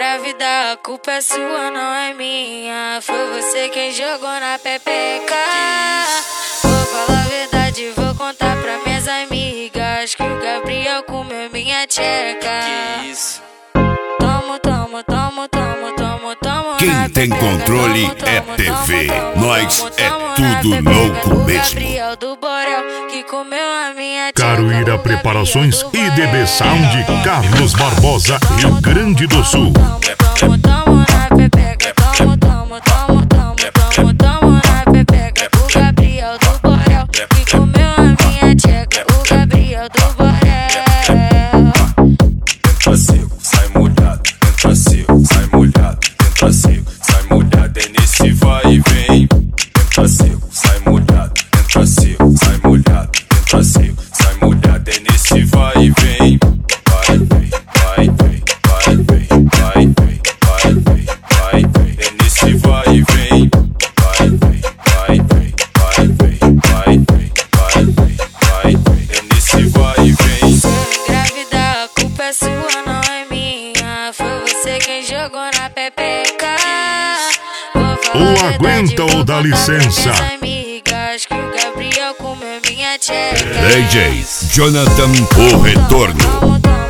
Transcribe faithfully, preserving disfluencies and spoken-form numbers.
engravidar, a culpa é sua, não é minha. Foi você quem jogou na pepeca. Vou falar a verdade, vou contar pra minhas amigas que o Gabriel comeu minha tcheca. Que isso? Tomo, tomo, tomo, tomo, tomo, tomo. Quem tem controle é T V. Nós é tudo louco mesmo. Gabriel do Borel que comeu a minha tcheca. Caruíra Preparações e D B Sound, Carlos Barbosa, Rio Grande do Sul. Tomo, tomo na pepeca, tomo, tomo, tomo, tomo, tomo, tomo na pepeca. O Gabriel do Borel que comeu a minha tcheca. O Gabriel do Borel. Entra seco, sai molhado. Entra seco, sai molhado. Entra seco, sai molhado. É nesse vai e vem. Entra seco, sai molhado. Entra seco, sai molhado. Entra seco, sai molhado. É nesse vai e vem. Vai, vem, vai, vem, vai, vem, vai, vem, vai, vem, vai, vem. É nesse vai e vem. Vai, vem, vai, vem, vai, vem, vai, vem, vai, vem, vai, vem. É nesse vai e vem. Se eu engravidar, a culpa é sua, não é minha. Foi você quem jogou na pepeca. Ou aguenta ou dá licença. Amigas que o Gabriel comeu minha tcheca. D J Jonathan, o retorno. Tomo, tomo,